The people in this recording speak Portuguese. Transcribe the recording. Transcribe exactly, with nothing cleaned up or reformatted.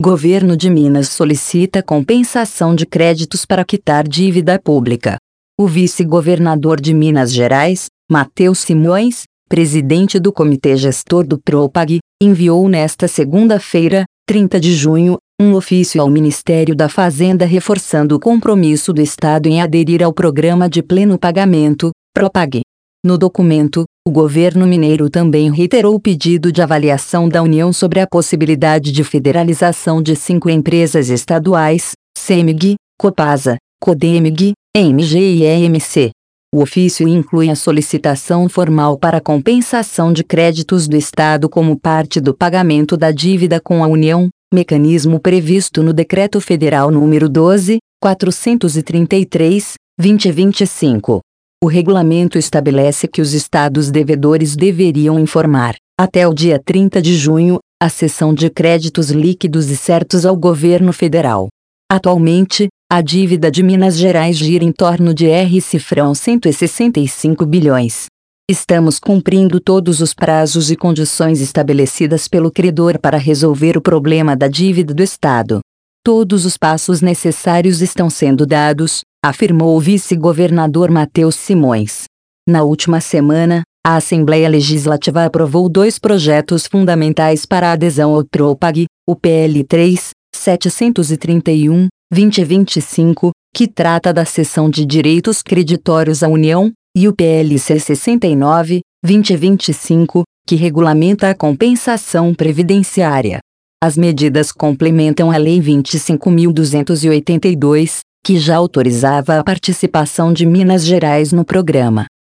Governo de Minas solicita compensação de créditos para quitar dívida pública. O vice-governador de Minas Gerais, Matheus Simões, presidente do Comitê Gestor do PROPAG, enviou nesta segunda-feira, trinta de junho, um ofício ao Ministério da Fazenda reforçando o compromisso do Estado em aderir ao Programa de Pleno Pagamento, PROPAG. No documento, o governo mineiro também reiterou o pedido de avaliação da União sobre a possibilidade de federalização de cinco empresas estaduais, CEMIG, Copasa, CODEMIG, E M G e E M C. O ofício inclui a solicitação formal para compensação de créditos do Estado como parte do pagamento da dívida com a União, mecanismo previsto no Decreto Federal número doze mil quatrocentos e trinta e três, dois mil e vinte e cinco. O regulamento estabelece que os estados devedores deveriam informar, até o dia trinta de junho, a cessão de créditos líquidos e certos ao governo federal. Atualmente, a dívida de Minas Gerais gira em torno de R$ cento e sessenta e cinco bilhões. Estamos cumprindo todos os prazos e condições estabelecidas pelo credor para resolver o problema da dívida do Estado. Todos os passos necessários estão sendo dados, afirmou o vice-governador Matheus Simões. Na última semana, a Assembleia Legislativa aprovou dois projetos fundamentais para a adesão ao PROPAG, o P L três mil setecentos e trinta e um, dois mil e vinte e cinco, que trata da cessão de direitos creditórios à União, e o P L C sessenta e nove, dois mil e vinte e cinco, que regulamenta a compensação previdenciária. As medidas complementam a Lei vinte e cinco mil duzentos e oitenta e dois, que já autorizava a participação de Minas Gerais no programa.